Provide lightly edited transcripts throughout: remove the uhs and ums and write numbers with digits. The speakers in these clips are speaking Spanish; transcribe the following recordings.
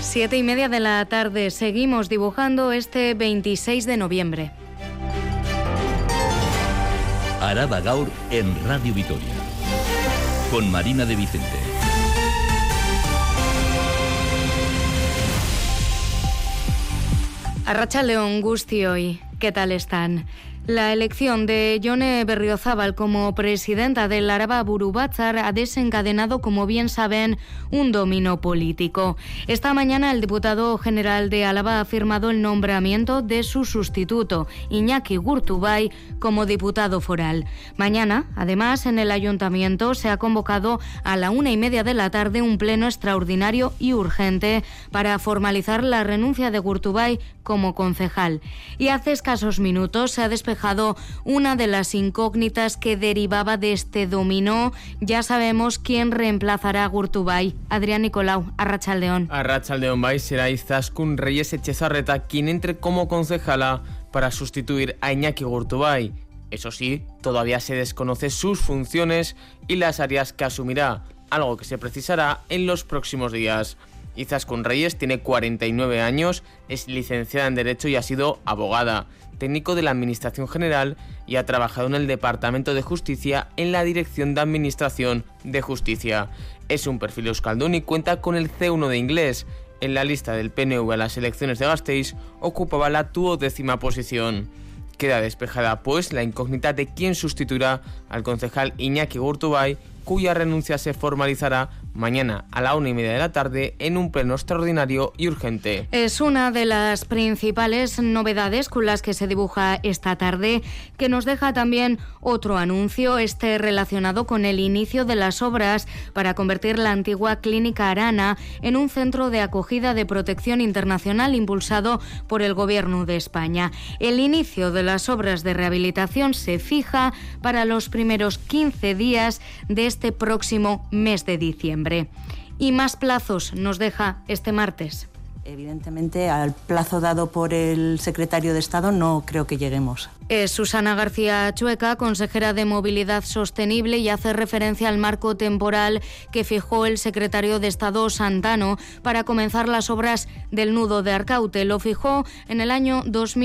7:30 de la tarde. Seguimos dibujando este 26 de noviembre. Araba Gaur en Radio Vitoria. Con Marina de Vicente. Arratsaldeon guztioi, ¿qué tal están? La elección de Jone Berriozábal como presidenta del Araba Buru Batzar ha desencadenado, como bien saben, un dominó político. Esta mañana el diputado general de Álava ha firmado el nombramiento de su sustituto, Iñaki Gurtubay, como diputado foral. Mañana, además, en el ayuntamiento se ha convocado a la 1:30 de la tarde un pleno extraordinario y urgente para formalizar la renuncia de Gurtubay como concejal. Y hace escasos minutos se ha despejado una de las incógnitas que derivaba de este dominó. Ya sabemos quién reemplazará a Gurtubay. Adrián Nicolau, Arratsaldeon. Arratsaldeon bai, será Izaskun Reyes Etxezarreta quien entre como concejala para sustituir a Iñaki Gurtubay. Eso sí, todavía se desconoce sus funciones y las áreas que asumirá, algo que se precisará en los próximos días. Izaskun Reyes tiene 49 años, es licenciada en Derecho y ha sido abogada, técnico de la Administración General y ha trabajado en el Departamento de Justicia en la Dirección de Administración de Justicia. Es un perfil euskaldun y cuenta con el C1 de inglés. En la lista del PNV a las elecciones de Gasteiz ocupaba la 12ª posición. Queda despejada pues la incógnita de quién sustituirá al concejal Iñaki Gurtubay, cuya renuncia se formalizará mañana a la 1:30 de la tarde en un pleno extraordinario y urgente. Es una de las principales novedades con las que se dibuja esta tarde, que nos deja también otro anuncio, relacionado con el inicio de las obras para convertir la antigua Clínica Arana en un centro de acogida de protección internacional impulsado por el Gobierno de España. El inicio de las obras de rehabilitación se fija para los primeros 15 días de este próximo mes de diciembre. Y más plazos nos deja este martes. Evidentemente, al plazo dado por el secretario de Estado no creo que lleguemos. Es Susana García Chueca, consejera de Movilidad Sostenible, y hace referencia al marco temporal que fijó el secretario de Estado Santano para comenzar las obras del nudo de Arcaute. Lo fijó en el año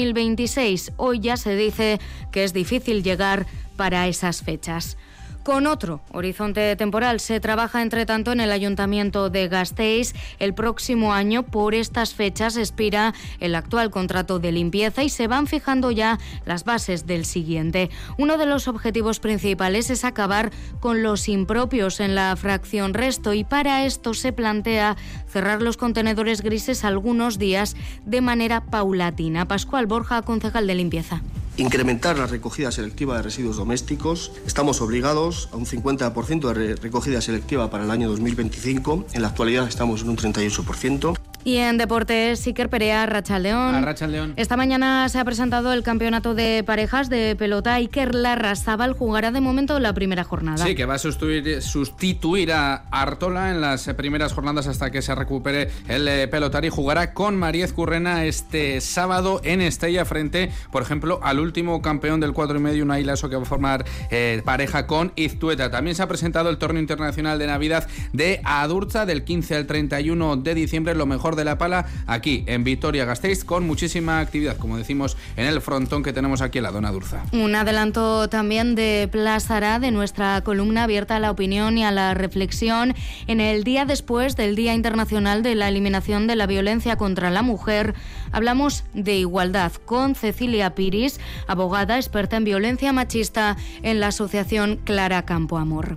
2026. Hoy ya se dice que es difícil llegar para esas fechas. Con otro horizonte temporal se trabaja, entre tanto, en el Ayuntamiento de Gasteiz. El próximo año, por estas fechas, expira el actual contrato de limpieza y se van fijando ya las bases del siguiente. Uno de los objetivos principales es acabar con los impropios en la fracción resto, y para esto se plantea cerrar los contenedores grises algunos días de manera paulatina. Pascual Borja, concejal de limpieza. Incrementar la recogida selectiva de residuos domésticos. Estamos obligados a un 50% de recogida selectiva para el año 2025. En la actualidad estamos en un 38%. Y en deportes, Iker Perea, Arratsaldeon. Arratsaldeon. Esta mañana se ha presentado el campeonato de parejas de pelota. Iker Larrazábal jugará de momento la primera jornada. Sí, que va a sustituir a Artola en las primeras jornadas hasta que se recupere el pelotari. Jugará con María Ezcurrena este sábado en Estella frente, por ejemplo, al último campeón del 4,5, Unai Laso, que va a formar pareja con Iztueta. También se ha presentado el torneo internacional de Navidad de Adurza del 15 al 31 de diciembre. Lo mejor de la pala aquí en Vitoria-Gasteiz, con muchísima actividad, como decimos, en el frontón que tenemos aquí en la Dona Durza. Un adelanto también de Plazará, de nuestra columna abierta a la opinión y a la reflexión, en el día después del Día Internacional de la Eliminación de la Violencia contra la Mujer. Hablamos de igualdad con Cecilia Piris, abogada experta en violencia machista en la asociación Clara Campoamor.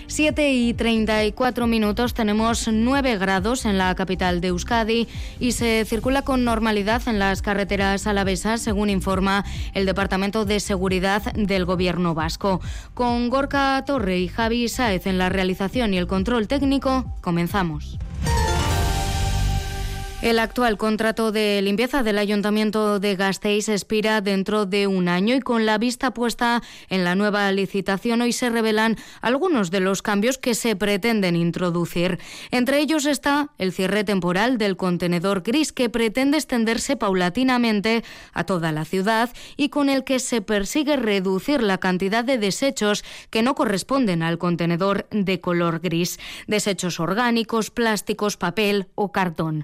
7:34, tenemos 9 grados en la capital de Euskadi y se circula con normalidad en las carreteras alavesas, según informa el Departamento de Seguridad del Gobierno vasco. Con Gorka Torre y Javi Sáez en la realización y el control técnico, comenzamos. El actual contrato de limpieza del Ayuntamiento de Gasteiz expira dentro de un año y con la vista puesta en la nueva licitación hoy se revelan algunos de los cambios que se pretenden introducir. Entre ellos está el cierre temporal del contenedor gris, que pretende extenderse paulatinamente a toda la ciudad y con el que se persigue reducir la cantidad de desechos que no corresponden al contenedor de color gris. Desechos orgánicos, plásticos, papel o cartón. Así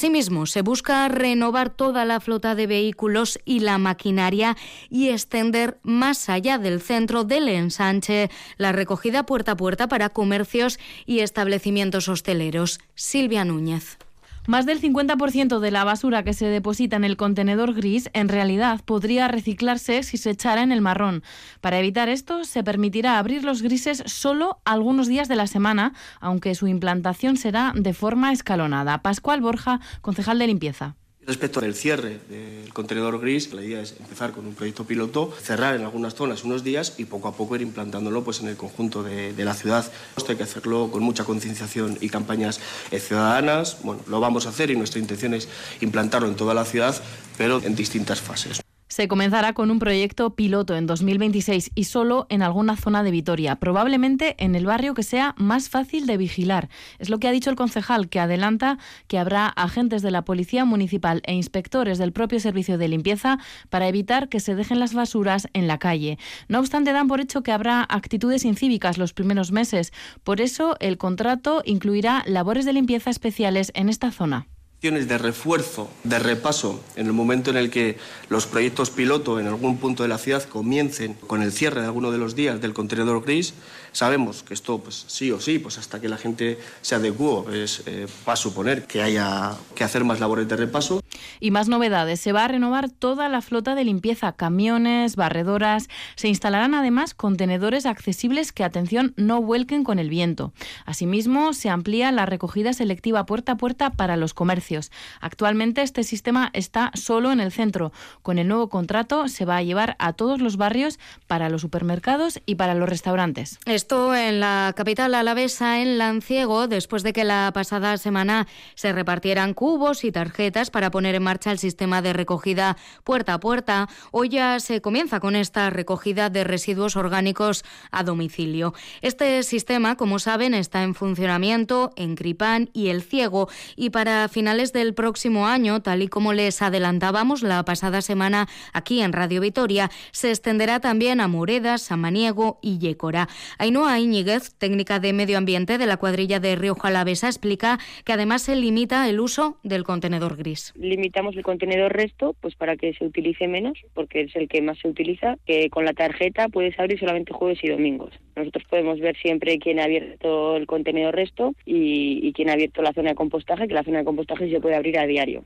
Asimismo, se busca renovar toda la flota de vehículos y la maquinaria y extender más allá del centro del ensanche la recogida puerta a puerta para comercios y establecimientos hosteleros. Silvia Núñez. Más del 50% de la basura que se deposita en el contenedor gris en realidad podría reciclarse si se echara en el marrón. Para evitar esto, se permitirá abrir los grises solo algunos días de la semana, aunque su implantación será de forma escalonada. Pascual Borja, concejal de limpieza. Respecto al cierre del contenedor gris, la idea es empezar con un proyecto piloto, cerrar en algunas zonas unos días y poco a poco ir implantándolo en el conjunto de la ciudad. Esto hay que hacerlo con mucha concienciación y campañas ciudadanas. Bueno, lo vamos a hacer y nuestra intención es implantarlo en toda la ciudad, pero en distintas fases. Se comenzará con un proyecto piloto en 2026 y solo en alguna zona de Vitoria, probablemente en el barrio que sea más fácil de vigilar. Es lo que ha dicho el concejal, que adelanta que habrá agentes de la Policía Municipal e inspectores del propio servicio de limpieza para evitar que se dejen las basuras en la calle. No obstante, dan por hecho que habrá actitudes incívicas los primeros meses. Por eso, el contrato incluirá labores de limpieza especiales en esta zona. De refuerzo, de repaso, en el momento en el que los proyectos piloto en algún punto de la ciudad comiencen con el cierre de alguno de los días del contenedor gris. Sabemos que esto, sí o sí, hasta que la gente se adecúe, va a suponer que haya que hacer más labores de repaso. Y más novedades. Se va a renovar toda la flota de limpieza, camiones, barredoras. Se instalarán además contenedores accesibles que, atención, no vuelquen con el viento. Asimismo, se amplía la recogida selectiva puerta a puerta para los comercios. Actualmente este sistema está solo en el centro. Con el nuevo contrato se va a llevar a todos los barrios, para los supermercados y para los restaurantes. Esto en la capital alavesa, en Lanciego, después de que la pasada semana se repartieran cubos y tarjetas para poner en marcha el sistema de recogida puerta a puerta. Hoy ya se comienza con esta recogida de residuos orgánicos a domicilio. Este sistema, como saben, está en funcionamiento en Cripán y El Ciego, y para finales del próximo año, tal y como les adelantábamos la pasada semana aquí en Radio Vitoria, se extenderá también a Moredas, Samaniego y Yécora. Ainhoa Íñiguez, técnica de medio ambiente de la cuadrilla de Rioja Alavesa, explica que además se limita el uso del contenedor gris. Limitamos el contenedor resto para que se utilice menos, porque es el que más se utiliza, que con la tarjeta puedes abrir solamente jueves y domingos. Nosotros podemos ver siempre quién ha abierto el contenedor resto y quién ha abierto la zona de compostaje, que la zona de compostaje se puede abrir a diario.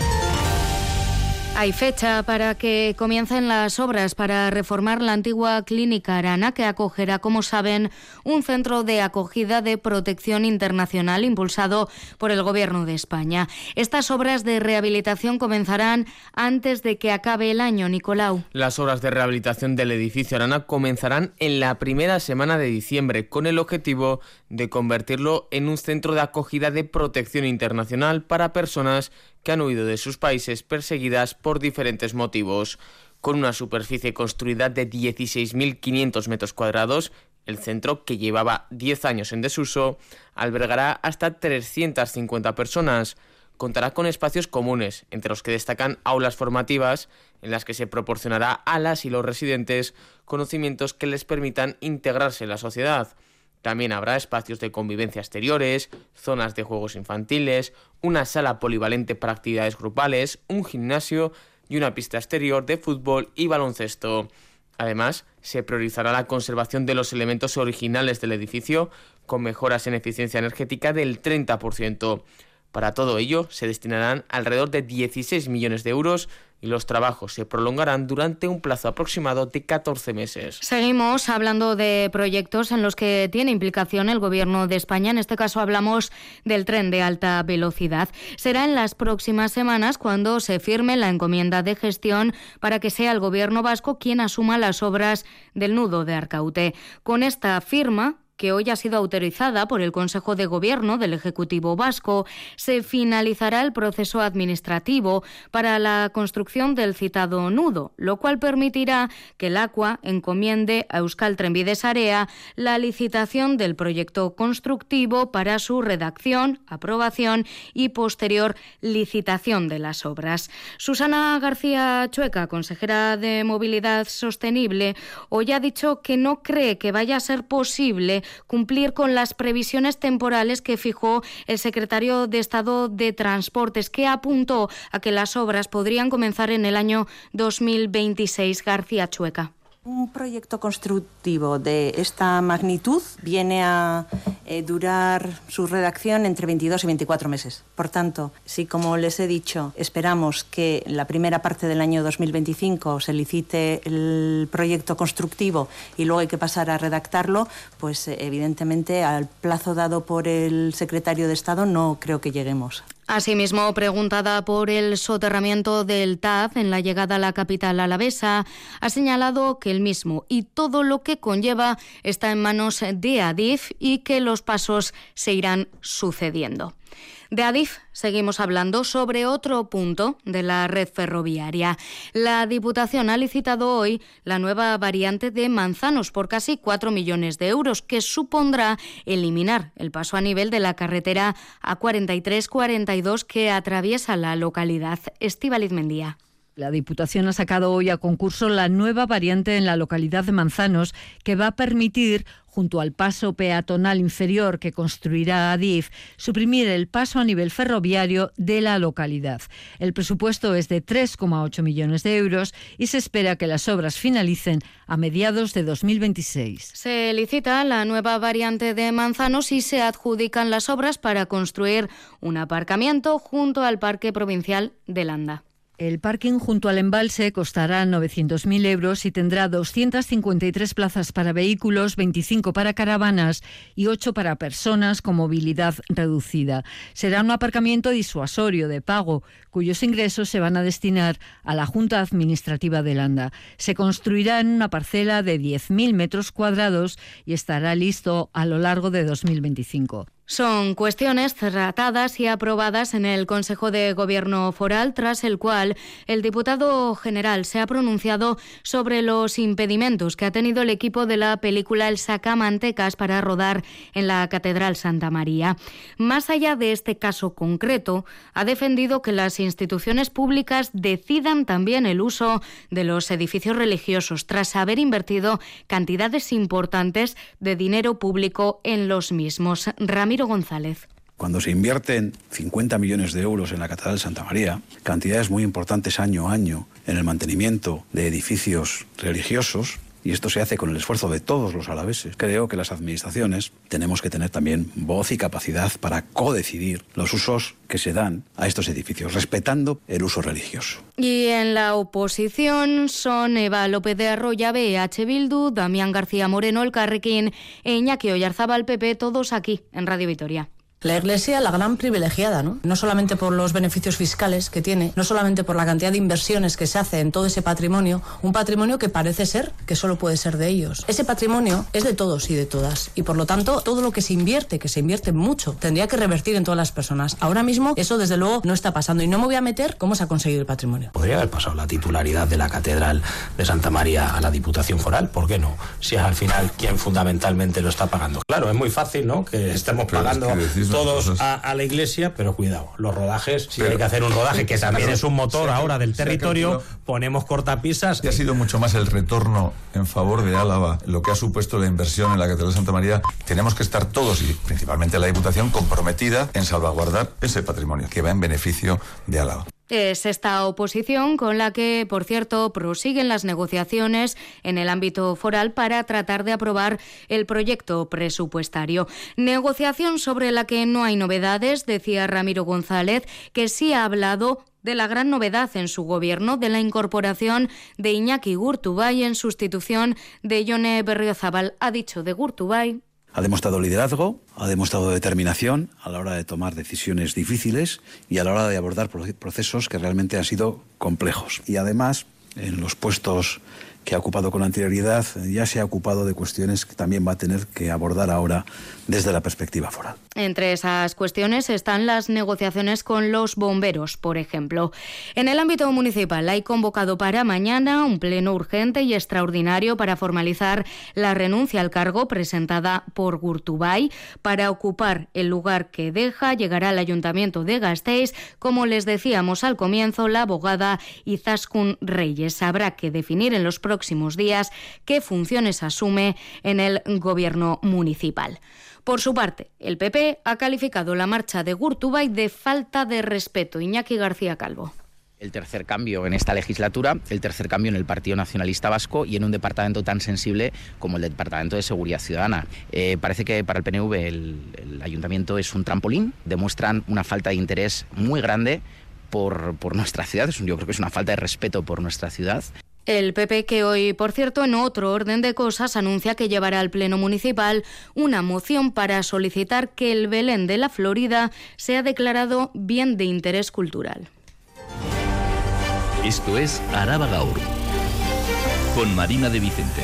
Hay fecha para que comiencen las obras para reformar la antigua Clínica Arana, que acogerá, como saben, un centro de acogida de protección internacional impulsado por el Gobierno de España. Estas obras de rehabilitación comenzarán antes de que acabe el año, Nicolau. Las obras de rehabilitación del edificio Arana comenzarán en la primera semana de diciembre, con el objetivo de convertirlo en un centro de acogida de protección internacional para personas que han huido de sus países perseguidas por diferentes motivos. Con una superficie construida de 16.500 metros cuadrados, el centro, que llevaba 10 años en desuso, albergará hasta 350 personas. Contará con espacios comunes, entre los que destacan aulas formativas, en las que se proporcionará a las y los residentes conocimientos que les permitan integrarse en la sociedad. También habrá espacios de convivencia exteriores, zonas de juegos infantiles, una sala polivalente para actividades grupales, un gimnasio y una pista exterior de fútbol y baloncesto. Además, se priorizará la conservación de los elementos originales del edificio, con mejoras en eficiencia energética del 30%. Para todo ello, se destinarán alrededor de 16 millones de euros y los trabajos se prolongarán durante un plazo aproximado de 14 meses. Seguimos hablando de proyectos en los que tiene implicación el Gobierno de España. En este caso hablamos del tren de alta velocidad. Será en las próximas semanas cuando se firme la encomienda de gestión para que sea el Gobierno vasco quien asuma las obras del nudo de Arcaute. Con esta firma, que hoy ha sido autorizada por el Consejo de Gobierno del Ejecutivo Vasco, se finalizará el proceso administrativo para la construcción del citado nudo, lo cual permitirá que el ACUA encomiende a Euskal Trenbide Sarea la licitación del proyecto constructivo para su redacción, aprobación y posterior licitación de las obras. Susana García Chueca, consejera de Movilidad Sostenible, hoy ha dicho que no cree que vaya a ser posible cumplir con las previsiones temporales que fijó el secretario de Estado de Transportes, que apuntó a que las obras podrían comenzar en el año 2026. García Chueca. Un proyecto constructivo de esta magnitud viene a durar su redacción entre 22 y 24 meses. Por tanto, si, como les he dicho, esperamos que la primera parte del año 2025 se licite el proyecto constructivo y luego hay que pasar a redactarlo, pues evidentemente al plazo dado por el secretario de Estado no creo que lleguemos. Asimismo, preguntada por el soterramiento del TAV en la llegada a la capital alavesa, ha señalado que el mismo y todo lo que conlleva está en manos de Adif y que los pasos se irán sucediendo. De Adif seguimos hablando sobre otro punto de la red ferroviaria. La Diputación ha licitado hoy la nueva variante de Manzanos por casi 4 millones de euros, que supondrá eliminar el paso a nivel de la carretera A43-42 que atraviesa la localidad. Estíbaliz Mendía. La Diputación ha sacado hoy a concurso la nueva variante en la localidad de Manzanos, que va a permitir, junto al paso peatonal inferior que construirá Adif, suprimir el paso a nivel ferroviario de la localidad. El presupuesto es de 3,8 millones de euros y se espera que las obras finalicen a mediados de 2026. Se licita la nueva variante de Manzanos y se adjudican las obras para construir un aparcamiento junto al Parque Provincial de Landa. El parking junto al embalse costará 900.000 euros y tendrá 253 plazas para vehículos, 25 para caravanas y 8 para personas con movilidad reducida. Será un aparcamiento disuasorio de pago, cuyos ingresos se van a destinar a la Junta Administrativa de Landa. Se construirá en una parcela de 10.000 metros cuadrados y estará listo a lo largo de 2025. Son cuestiones tratadas y aprobadas en el Consejo de Gobierno Foral, tras el cual el diputado general se ha pronunciado sobre los impedimentos que ha tenido el equipo de la película El Sacamantecas para rodar en la Catedral Santa María. Más allá de este caso concreto, ha defendido que las instituciones públicas decidan también el uso de los edificios religiosos, tras haber invertido cantidades importantes de dinero público en los mismos. Ramiro González. Cuando se invierten 50 millones de euros en la Catedral de Santa María, cantidades muy importantes año a año en el mantenimiento de edificios religiosos, y esto se hace con el esfuerzo de todos los alaveses, creo que las administraciones tenemos que tener también voz y capacidad para codecidir los usos que se dan a estos edificios, respetando el uso religioso. Y en la oposición son Eva López de Arroyabe, EH Bildu, Damián García Moreno, Elkarrekin, e Iñaki Oyarzabal, PP, todos aquí en Radio Vitoria. La Iglesia, la gran privilegiada, ¿no? No solamente por los beneficios fiscales que tiene, no solamente por la cantidad de inversiones que se hace en todo ese patrimonio, un patrimonio que parece ser que solo puede ser de ellos. Ese patrimonio es de todos y de todas, y por lo tanto todo lo que se invierte mucho, tendría que revertir en todas las personas. Ahora mismo eso desde luego no está pasando, y no me voy a meter cómo se ha conseguido el patrimonio. Podría haber pasado la titularidad de la Catedral de Santa María a la Diputación Foral, ¿por qué no? Si es al final quien fundamentalmente lo está pagando. Claro, es muy fácil, ¿no?, que estemos pagando todos a la Iglesia, pero cuidado, los rodajes, si hay que hacer un rodaje que también es un motor ahora del territorio, ponemos cortapisas. Y ha sido mucho más el retorno en favor de Álava, lo que ha supuesto la inversión en la Catedral de Santa María. Tenemos que estar todos, y principalmente la Diputación, comprometida en salvaguardar ese patrimonio que va en beneficio de Álava. Es esta oposición con la que, por cierto, prosiguen las negociaciones en el ámbito foral para tratar de aprobar el proyecto presupuestario. Negociación sobre la que no hay novedades, decía Ramiro González, que sí ha hablado de la gran novedad en su gobierno, de la incorporación de Iñaki Gurtubay en sustitución de Jone Berriozabal. Ha dicho de Gurtubay: ha demostrado liderazgo, ha demostrado determinación a la hora de tomar decisiones difíciles y a la hora de abordar procesos que realmente han sido complejos. Y además, en los puestos que ha ocupado con anterioridad, ya se ha ocupado de cuestiones que también va a tener que abordar ahora desde la perspectiva foral. Entre esas cuestiones están las negociaciones con los bomberos, por ejemplo. En el ámbito municipal hay convocado para mañana un pleno urgente y extraordinario para formalizar la renuncia al cargo presentada por Gurtubay. Para ocupar el lugar que deja, llegará al Ayuntamiento de Gasteiz, como les decíamos al comienzo, la abogada Izaskun Reyes. Habrá que definir en los próximos próximos días qué funciones asume en el gobierno municipal. Por su parte, el PP ha calificado la marcha de Gurtubay de falta de respeto. Iñaki García Calvo. El tercer cambio en esta legislatura, el tercer cambio en el Partido Nacionalista Vasco y en un departamento tan sensible como el Departamento de Seguridad Ciudadana. Parece que para el PNV el ayuntamiento es un trampolín, demuestran una falta de interés muy grande por nuestra ciudad. Yo creo que es una falta de respeto por nuestra ciudad. El PP, que hoy, por cierto, en otro orden de cosas, anuncia que llevará al Pleno Municipal una moción para solicitar que el Belén de la Florida sea declarado bien de interés cultural. Esto es Araba Gaur, con Marina de Vicente.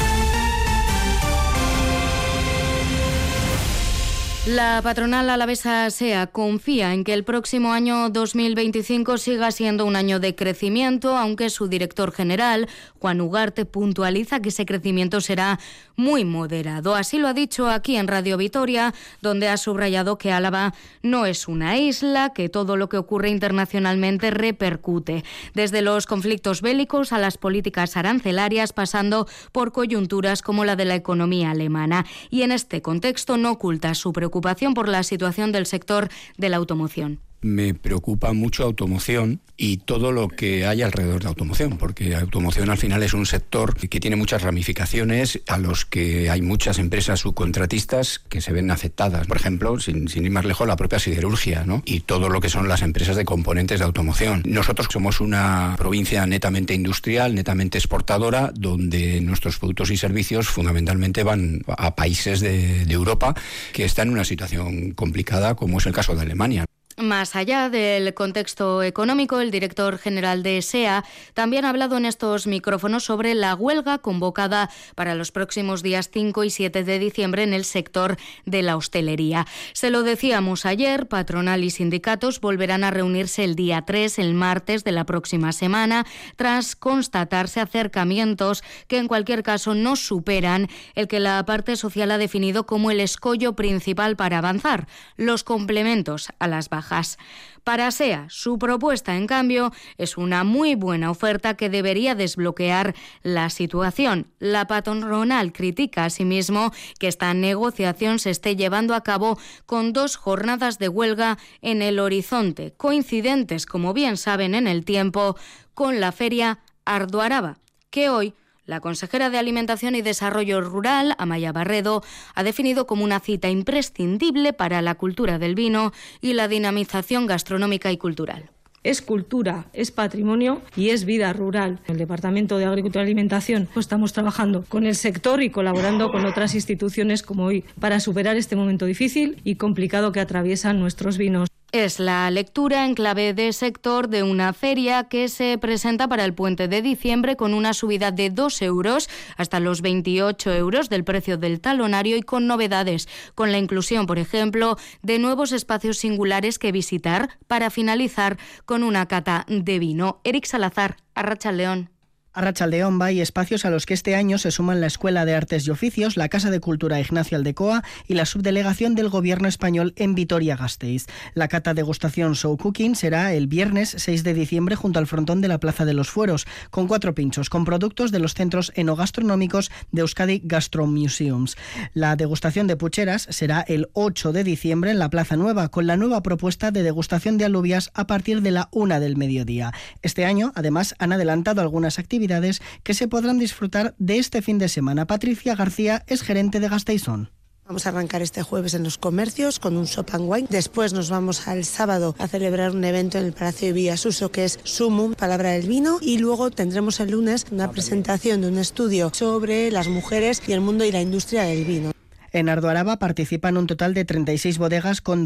La patronal alavesa SEA confía en que el próximo año 2025 siga siendo un año de crecimiento, aunque su director general, Juan Ugarte, puntualiza que ese crecimiento será muy moderado. Así lo ha dicho aquí en Radio Vitoria, donde ha subrayado que Álava no es una isla, que todo lo que ocurre internacionalmente repercute, desde los conflictos bélicos a las políticas arancelarias, pasando por coyunturas como la de la economía alemana. Y en este contexto no oculta su preocupación por la situación del sector de la automoción. Me preocupa mucho automoción y todo lo que hay alrededor de automoción, porque automoción al final es un sector que tiene muchas ramificaciones, a los que hay muchas empresas subcontratistas que se ven afectadas. Por ejemplo, sin ir más lejos, la propia siderurgia, ¿no? Y todo lo que son las empresas de componentes de automoción. Nosotros somos una provincia netamente industrial, netamente exportadora, donde nuestros productos y servicios fundamentalmente van a países de Europa que están en una situación complicada, como es el caso de Alemania. Más allá del contexto económico, el director general de SEA también ha hablado en estos micrófonos sobre la huelga convocada para los próximos días 5 y 7 de diciembre en el sector de la hostelería. Se lo decíamos ayer, patronal y sindicatos volverán a reunirse el día 3, el martes de la próxima semana, tras constatarse acercamientos que en cualquier caso no superan el que la parte social ha definido como el escollo principal para avanzar, los complementos a las bajas. Para SEA, su propuesta, en cambio, es una muy buena oferta que debería desbloquear la situación. La patronal critica asimismo que esta negociación se esté llevando a cabo con 2 jornadas de huelga en el horizonte, coincidentes, como bien saben, en el tiempo, con la feria Ardoaraba, que hoy la consejera de Alimentación y Desarrollo Rural, Amaya Barredo, ha definido como una cita imprescindible para la cultura del vino y la dinamización gastronómica y cultural. Es cultura, es patrimonio y es vida rural. En el Departamento de Agricultura y Alimentación estamos trabajando con el sector y colaborando con otras instituciones como hoy para superar este momento difícil y complicado que atraviesan nuestros vinos. Es la lectura en clave de sector de una feria que se presenta para el puente de diciembre con una subida de 2 euros hasta los 28 euros del precio del talonario y con novedades, con la inclusión, por ejemplo, de nuevos espacios singulares que visitar para finalizar con una cata de vino. Eric Salazar, Arratsaldeon. Arratsaldeon, hay espacios a los que este año se suman la Escuela de Artes y Oficios, la Casa de Cultura Ignacio Aldecoa y la subdelegación del Gobierno español en Vitoria-Gasteiz. La cata degustación Show Cooking será el viernes 6 de diciembre junto al frontón de la Plaza de los Fueros, con 4 pinchos, con productos de los centros enogastronómicos de Euskadi Gastromuseums. La degustación de pucheras será el 8 de diciembre en la Plaza Nueva, con la nueva propuesta de degustación de alubias a partir de la 1 del mediodía. Este año, además, han adelantado algunas actividades que se podrán disfrutar de este fin de semana. Patricia García es gerente de Gasteizón. Vamos a arrancar este jueves en los comercios con un shop and wine. Después nos vamos al sábado a celebrar un evento en el Palacio de Villasuso que es Sumum, Palabra del Vino. Y luego tendremos el lunes una presentación de un estudio sobre las mujeres y el mundo y la industria del vino. En Ardoaraba participan un total de 36 bodegas con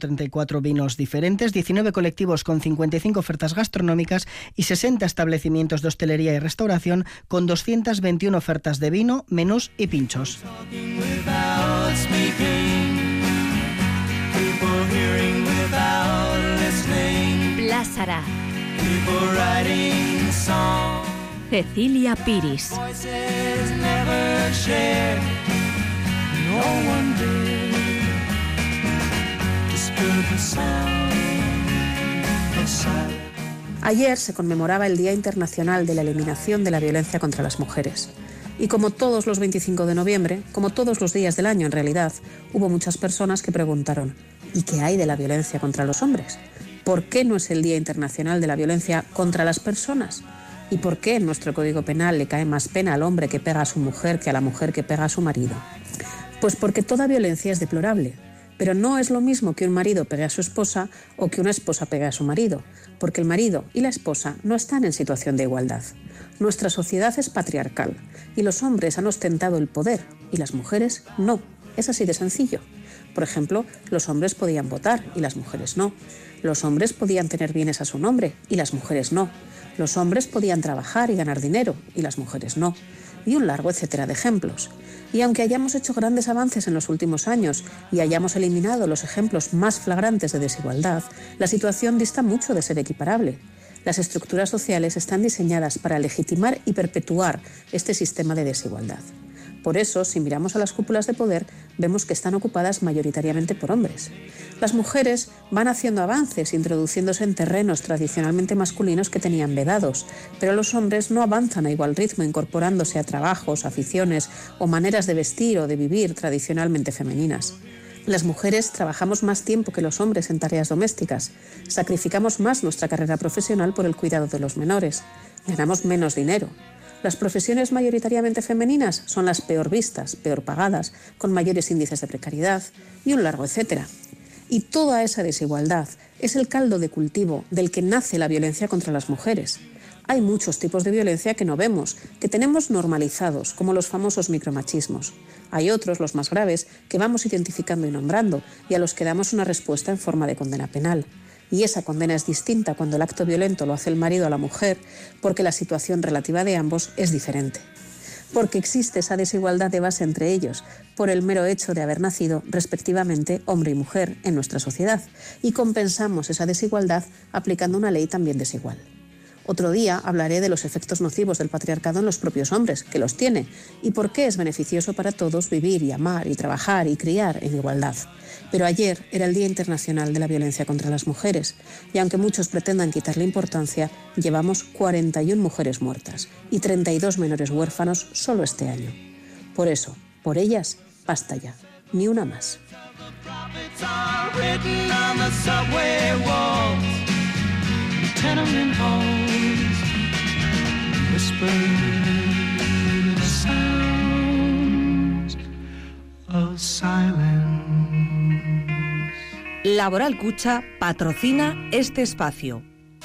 134 vinos diferentes, 19 colectivos con 55 ofertas gastronómicas y 60 establecimientos de hostelería y restauración con 221 ofertas de vino, menús y pinchos. Plázara. Cecilia Piris. No one did disturb the sound of silence. Ayer se conmemoraba el Día Internacional de la Eliminación de la Violencia contra las Mujeres. Y como todos los 25 de noviembre, como todos los días del año en realidad, hubo muchas personas que preguntaron: ¿y qué hay de la violencia contra los hombres? ¿Por qué no es el Día Internacional de la Violencia contra las personas? ¿Y por qué en nuestro Código Penal le cae más pena al hombre que pega a su mujer que a la mujer que pega a su marido? Pues porque toda violencia es deplorable. Pero no es lo mismo que un marido pegue a su esposa o que una esposa pegue a su marido, porque el marido y la esposa no están en situación de igualdad. Nuestra sociedad es patriarcal y los hombres han ostentado el poder y las mujeres no. Es así de sencillo. Por ejemplo, los hombres podían votar y las mujeres no. Los hombres podían tener bienes a su nombre y las mujeres no. Los hombres podían trabajar y ganar dinero y las mujeres no. Y un largo etcétera de ejemplos. Y aunque hayamos hecho grandes avances en los últimos años y hayamos eliminado los ejemplos más flagrantes de desigualdad, la situación dista mucho de ser equiparable. Las estructuras sociales están diseñadas para legitimar y perpetuar este sistema de desigualdad. Por eso, si miramos a las cúpulas de poder, vemos que están ocupadas mayoritariamente por hombres. Las mujeres van haciendo avances, introduciéndose en terrenos tradicionalmente masculinos que tenían vedados, pero los hombres no avanzan a igual ritmo, incorporándose a trabajos, aficiones o maneras de vestir o de vivir tradicionalmente femeninas. Las mujeres trabajamos más tiempo que los hombres en tareas domésticas, sacrificamos más nuestra carrera profesional por el cuidado de los menores, ganamos menos dinero. Las profesiones mayoritariamente femeninas son las peor vistas, peor pagadas, con mayores índices de precariedad y un largo etcétera. Y toda esa desigualdad es el caldo de cultivo del que nace la violencia contra las mujeres. Hay muchos tipos de violencia que no vemos, que tenemos normalizados, como los famosos micromachismos. Hay otros, los más graves, que vamos identificando y nombrando y a los que damos una respuesta en forma de condena penal. Y esa condena es distinta cuando el acto violento lo hace el marido a la mujer, porque la situación relativa de ambos es diferente. Porque existe esa desigualdad de base entre ellos, por el mero hecho de haber nacido, respectivamente, hombre y mujer en nuestra sociedad, y compensamos esa desigualdad aplicando una ley también desigual. Otro día hablaré de los efectos nocivos del patriarcado en los propios hombres, que los tiene, y por qué es beneficioso para todos vivir y amar y trabajar y criar en igualdad. Pero ayer era el Día Internacional de la Violencia contra las Mujeres, y aunque muchos pretendan quitarle importancia, llevamos 41 mujeres muertas y 32 menores huérfanos solo este año. Por eso, por ellas, basta ya, ni una más. Tenement halls, whispered sounds of silence. Laboral Cucha patrocina este espacio.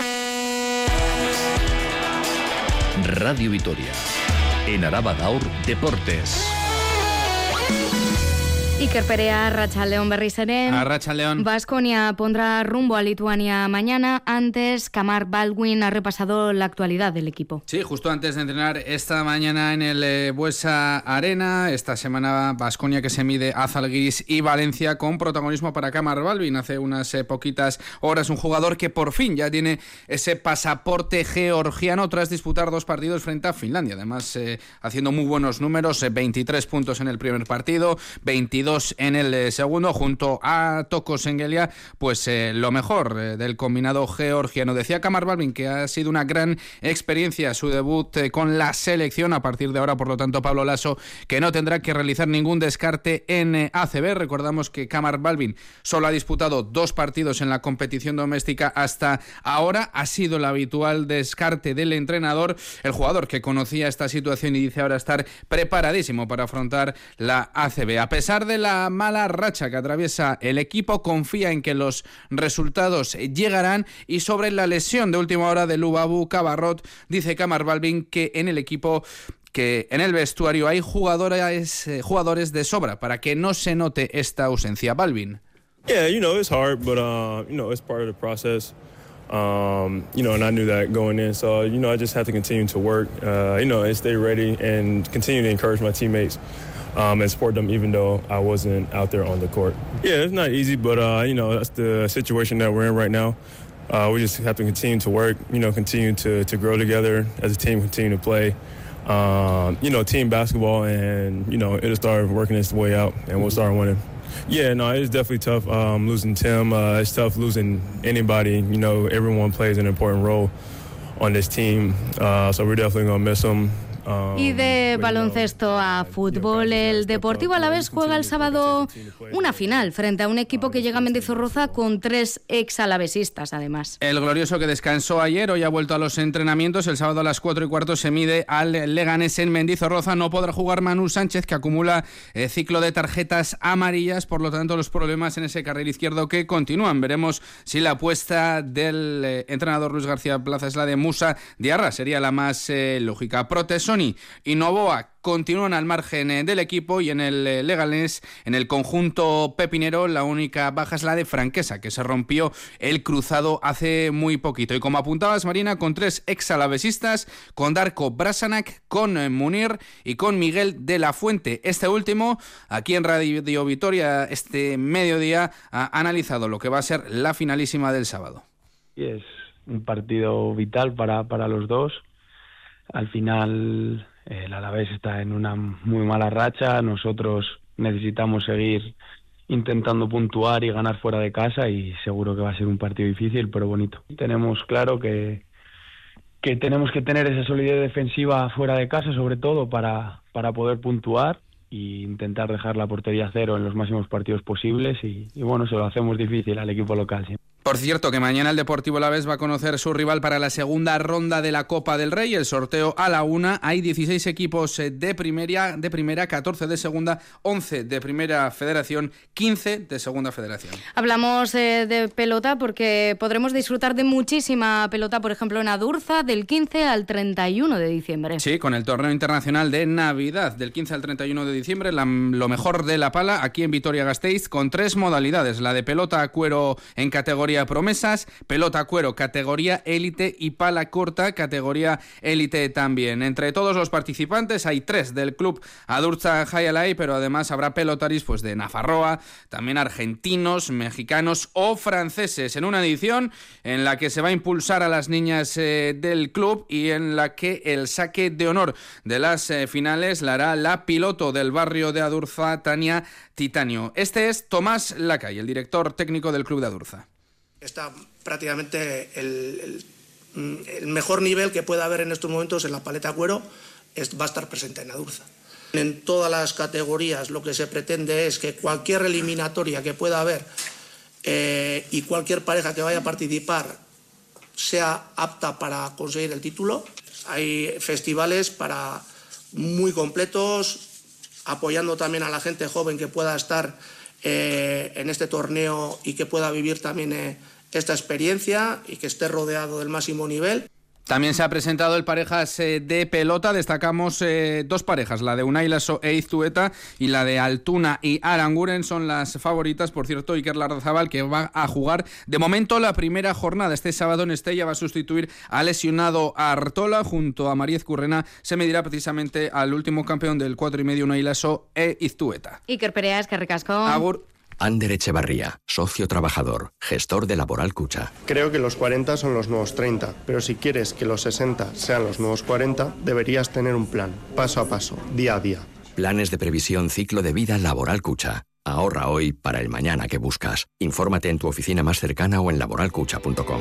Radio Vitoria. En Araba Gaur, Deportes. Iker Perea, Arratsaldeon berriz ere. Arratsaldeon. Baskonia pondrá rumbo a Lituania mañana. Antes, Kamar Baldwin ha repasado la actualidad del equipo. Sí, justo antes de entrenar esta mañana en el Buesa Arena. Esta semana Baskonia que se mide a Zalgiris y Valencia con protagonismo para Kamar Baldwin. Hace unas poquitas horas un jugador que por fin ya tiene ese pasaporte georgiano tras disputar 2 partidos frente a Finlandia. Además, haciendo muy buenos números, 23 puntos en el primer partido, 22 en el segundo, junto a Toko Sengelia, pues lo mejor del combinado georgiano. Decía Kamar Baldwin que ha sido una gran experiencia su debut con la selección. A partir de ahora, por lo tanto, Pablo Laso, que no tendrá que realizar ningún descarte en ACB. Recordamos que Kamar Baldwin solo ha disputado 2 partidos en la competición doméstica hasta ahora. Ha sido el habitual descarte del entrenador, el jugador que conocía esta situación y dice ahora estar preparadísimo para afrontar la ACB. A pesar de la mala racha que atraviesa el equipo, confía en que los resultados llegarán, y sobre la lesión de última hora de Lubabu Cabarrot, dice Kamar Baldwin que en el equipo, que en el vestuario hay jugadores de sobra para que no se note esta ausencia. Baldwin. Yeah, it's hard, but it's part of the process. And I knew that going in, so I just have to continue to work, and stay ready and continue to encourage my teammates. And support them even though I wasn't out there on the court. Yeah, it's not easy, but that's the situation that we're in right now. We just have to continue to work, continue to grow together as a team, continue to play, team basketball, and it'll start working its way out, and we'll start winning. Yeah, no, it's definitely tough losing Tim. It's tough losing anybody. You know, everyone plays an important role on this team, so we're definitely going to miss him. Y de baloncesto a fútbol, el Deportivo Alavés juega el sábado una final frente a un equipo que llega a Mendizorroza con 3 ex-alavesistas, además. El glorioso, que descansó ayer, hoy ha vuelto a los entrenamientos. El sábado a las 4:15 se mide al Leganés en Mendizorroza. No podrá jugar Manu Sánchez, que acumula ciclo de tarjetas amarillas. Por lo tanto, los problemas en ese carril izquierdo que continúan. Veremos si la apuesta del entrenador Luis García Plaza es la de Musa Diarra. Sería la más lógica. Protesoni y Novoa continúan al margen del equipo, y en el Leganés, en el conjunto pepinero, la única baja es la de Franquesa, que se rompió el cruzado hace muy poquito. Y como apuntabas, Marina, con 3 ex-alavesistas, con Darko Brasanac, con Munir y con Miguel de la Fuente. Este último, aquí en Radio Vitoria, este mediodía, ha analizado lo que va a ser la finalísima del sábado. Y es un partido vital para los dos. Al final el Alavés está en una muy mala racha. Nosotros necesitamos seguir intentando puntuar y ganar fuera de casa, y seguro que va a ser un partido difícil pero bonito. Tenemos claro que tenemos que tener esa solidez defensiva fuera de casa, sobre todo para poder puntuar e intentar dejar la portería cero en los máximos partidos posibles, y bueno, se lo hacemos difícil al equipo local siempre. Por cierto, que mañana el Deportivo Alavés va a conocer su rival para la segunda ronda de la Copa del Rey. El sorteo a la 1. Hay 16 equipos de primera, 14 de segunda, 11 de primera federación, 15 de segunda federación. Hablamos de pelota porque podremos disfrutar de muchísima pelota, por ejemplo, en Adurza, del 15 al 31 de diciembre. Sí, con el torneo internacional de Navidad, del 15 al 31 de diciembre, lo mejor de la pala aquí en Vitoria-Gasteiz, con 3 modalidades: la de pelota a cuero en categoría promesas, pelota a cuero categoría élite y pala corta categoría élite también. Entre todos los participantes hay 3 del club Adurza Jaialai, pero además habrá pelotaris pues de Nafarroa, también argentinos, mexicanos o franceses, en una edición en la que se va a impulsar a las niñas del club, y en la que el saque de honor de las finales la hará la piloto del barrio de Adurza, Tania Titanio. Este es Tomás Lacay, el director técnico del club de Adurza. Está prácticamente el mejor nivel que pueda haber en estos momentos en la paleta cuero va a estar presente en Adurza. En todas las categorías lo que se pretende es que cualquier eliminatoria que pueda haber y cualquier pareja que vaya a participar sea apta para conseguir el título. Hay festivales muy completos, apoyando también a la gente joven que pueda estar en este torneo y que pueda vivir también esta experiencia y que esté rodeado del máximo nivel. También se ha presentado el parejas de pelota. Destacamos 2 parejas, la de Unai Laso e Iztueta, y la de Altuna y Aranguren son las favoritas. Por cierto, Iker Larrazábal, que va a jugar de momento la primera jornada este sábado en Estella, va a sustituir al lesionado Artola. Junto a Mariez Currena se medirá precisamente al último campeón del 4,5, Unai Laso e Iztueta. Iker Perea, eskerrik asko. Agur. Ander Echevarría, socio trabajador, gestor de Laboral Kutxa. Creo que los 40 son los nuevos 30, pero si quieres que los 60 sean los nuevos 40, deberías tener un plan, paso a paso, día a día. Planes de previsión ciclo de vida Laboral Kutxa. Ahorra hoy para el mañana que buscas. Infórmate en tu oficina más cercana o en laboralkutxa.com.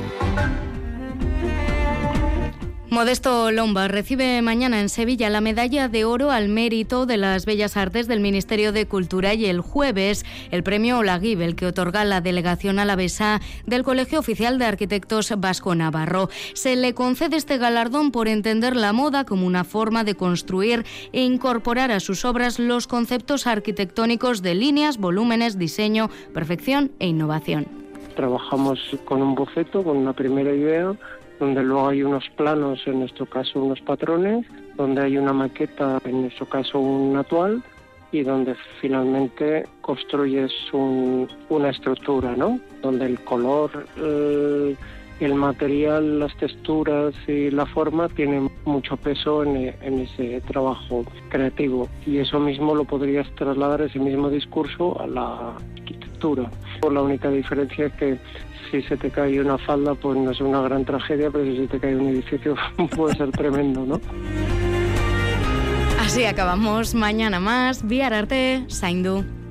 Modesto Lomba recibe mañana en Sevilla la medalla de oro al mérito de las Bellas Artes del Ministerio de Cultura, y el jueves el premio Olaguibel, que otorga la delegación alavesa del Colegio Oficial de Arquitectos Vasco-Navarro. Se le concede este galardón por entender la moda como una forma de construir e incorporar a sus obras los conceptos arquitectónicos de líneas, volúmenes, diseño, perfección e innovación. Trabajamos con un boceto, con una primera idea, donde luego hay unos planos, en nuestro caso unos patrones, donde hay una maqueta, en nuestro caso un actual, y donde finalmente construyes una estructura, ¿no? Donde el color, el material, las texturas y la forma tienen mucho peso en ese trabajo creativo, y eso mismo lo podrías trasladar, ese mismo discurso, a la arquitectura. La única diferencia es que si se te cae una falda, pues no es una gran tragedia, pero si se te cae un edificio puede ser tremendo, ¿no? Así acabamos. Mañana más. Bihar arte, zaindu.